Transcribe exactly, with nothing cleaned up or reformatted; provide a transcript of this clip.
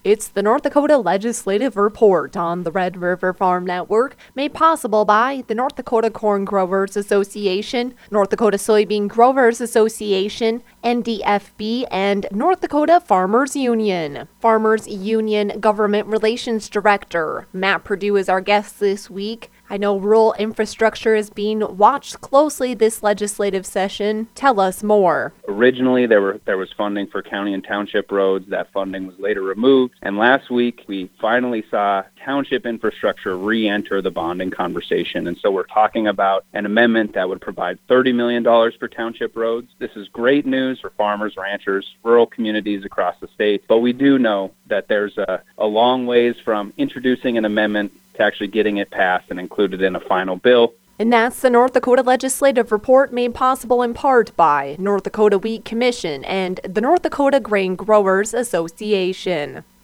It's the North Dakota Legislative Report on the Red River Farm Network, made possible by the North Dakota Corn Growers Association, North Dakota Soybean Growers Association, N D F B, and North Dakota Farmers Union. Farmers Union Government Relations Director Matt Purdue is our guest this week. I know rural infrastructure is being watched closely this legislative session. Tell us more. Originally, there were there was funding for county and township roads. That funding was later removed. And last week, we finally saw township infrastructure re-enter the bonding conversation. And so we're talking about an amendment that would provide thirty million dollars for township roads. This is great news for farmers, ranchers, rural communities across the state. But we do know that there's a, a long ways from introducing an amendment to actually getting it passed and included in a final bill. And that's the North Dakota Legislative Report, made possible in part by North Dakota Wheat Commission and the North Dakota Grain Growers Association.